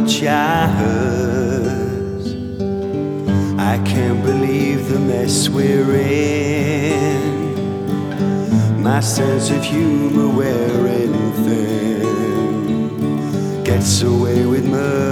franchise. I can't believe the mess we're in. My sense of humor wearing thin gets away with murder.